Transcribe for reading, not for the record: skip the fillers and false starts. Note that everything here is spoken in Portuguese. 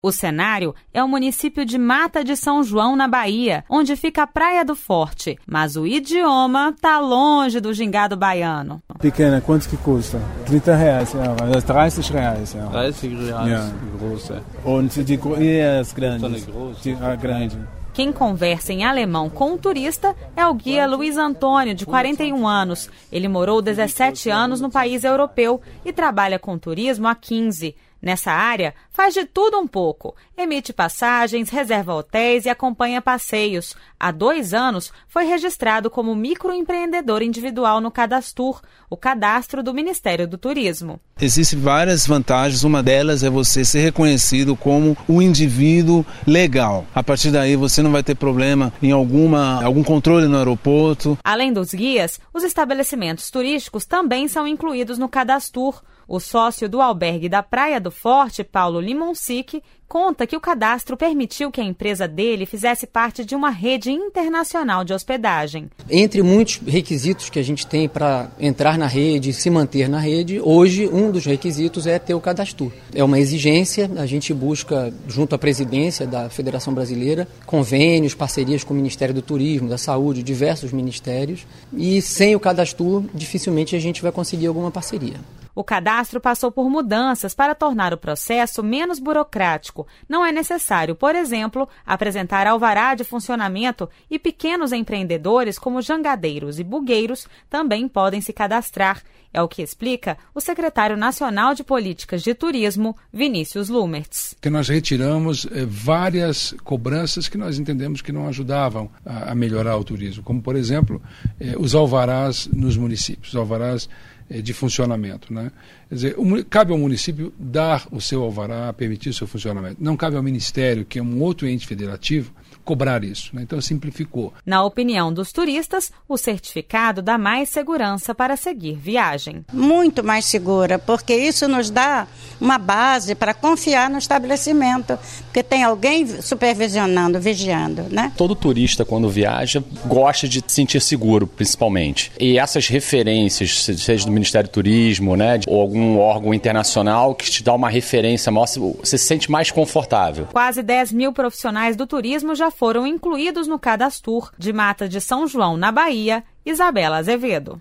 O cenário é o município de Mata de São João, na Bahia, onde fica a Praia do Forte. Mas o idioma tá longe do gingado baiano. Pequena, quanto que custa? R$30, R$30. R$30, große. E as grandes? Grande. Quem conversa em alemão com o turista é o guia Luiz Antônio, de 41 anos. Ele morou 17 anos no país europeu e trabalha com turismo há 15. Nessa área, faz de tudo um pouco. Emite passagens, reserva hotéis e acompanha passeios. Há 2 anos, foi registrado como microempreendedor individual no Cadastur, o cadastro do Ministério do Turismo. Existem várias vantagens. Uma delas é você ser reconhecido como um indivíduo legal. A partir daí, você não vai ter problema em algum controle no aeroporto. Além dos guias, os estabelecimentos turísticos também são incluídos no Cadastur. O sócio do albergue da Praia do Forte, Paulo Limonsic, conta que o cadastro permitiu que a empresa dele fizesse parte de uma rede internacional de hospedagem. Entre muitos requisitos que a gente tem para entrar na rede, se manter na rede, hoje um dos requisitos é ter o cadastro. É uma exigência, a gente busca, junto à presidência da Federação Brasileira, convênios, parcerias com o Ministério do Turismo, da Saúde, diversos ministérios, e sem o cadastro, dificilmente a gente vai conseguir alguma parceria. O cadastro passou por mudanças para tornar o processo menos burocrático. Não é necessário, por exemplo, apresentar alvará de funcionamento e pequenos empreendedores como jangadeiros e bugueiros também podem se cadastrar. É o que explica o secretário nacional de Políticas de Turismo, Vinícius Lumertz. Que nós retiramos várias cobranças que nós entendemos que não ajudavam a melhorar o turismo, como, por exemplo, os alvarás nos municípios, os alvarás de funcionamento, né? Quer dizer, cabe ao município dar o seu alvará, permitir o seu funcionamento. Não cabe ao Ministério, que é um outro ente federativo, cobrar isso, né? Então simplificou. Na opinião dos turistas, o certificado dá mais segurança para seguir viagem. Muito mais segura, porque isso nos dá uma base para confiar no estabelecimento, porque tem alguém supervisionando, vigiando, né? Todo turista, quando viaja, gosta de se sentir seguro, principalmente. E essas referências, seja do Ministério do Turismo, né, ou algum órgão internacional que te dá uma referência maior, você se sente mais confortável. Quase 10 mil profissionais do turismo já foram incluídos no Cadastur. De Mata de São João, na Bahia, Isabela Azevedo.